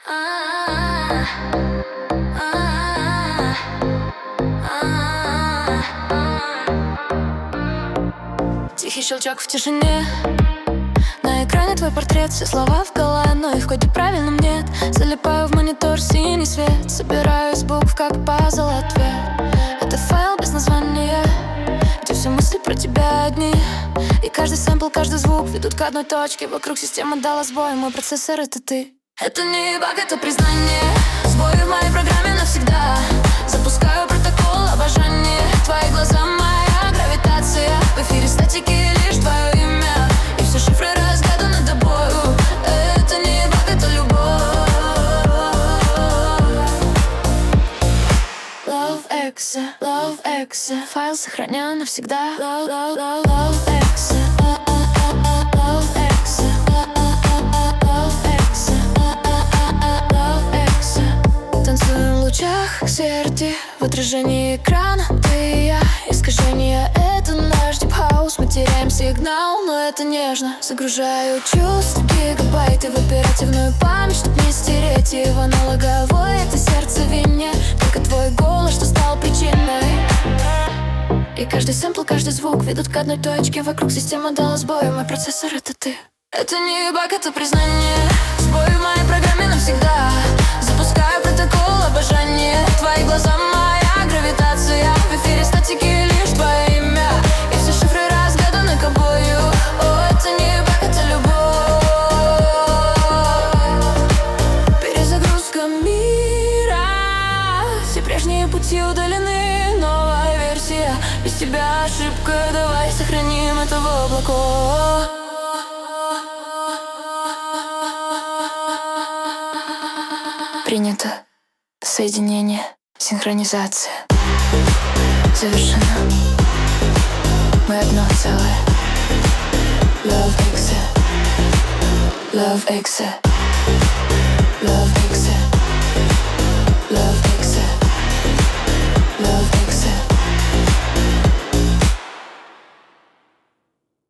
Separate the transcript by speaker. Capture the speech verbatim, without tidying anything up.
Speaker 1: Тихий щелчок в тишине. На экране твой портрет, все слова в голове, но их в коде правильном нет. Залипаю в монитор, синий свет, собираю из букв, как пазл ответ. Это файл без названия, где все мысли про тебя одни. И каждый сэмпл, каждый звук ведут к одной точке. Вокруг система дала сбой, мой процессор — это ты. Это не баг, это признание. Сбои в моей программе навсегда. Запускаю протокол обожания. Твои глаза — моя гравитация. В эфире статики лишь твое имя. И все шифры разгаданы тобою. Это не баг, это любовь. Love Exe, Love Exe. Файл сохранен навсегда. Love, love, love, love Exe. Love Exe. Танцуем в лучах смерти, в отражении экрана ты и я. Искажение — это наш дип-хаус. Мы теряем сигнал, но это нежно. Загружаю чувств, гигабайты в оперативную память, чтоб не стереть его аналоговой. Это сердцевине, только твой голос, что стал причиной. И каждый сэмпл, каждый звук ведут к одной точке. Вокруг система дала сбой, мой процессор — это ты. Это не баг, это признание. Сбой в моей программе навсегда. Запускаю протокол обожания. Твои глаза — моя гравитация. В эфире статики лишь твое имя. И все шифры разгаданы тобою. О, это не баг, это любовь. Перезагрузка мира. Все прежние пути удалены. Новая версия. Без тебя ошибка. Давай сохраним это в облако. Принято. Соединение. Синхронизация. Завершено. Мы одно целое. Love Exe. Love Exe. Love Exe.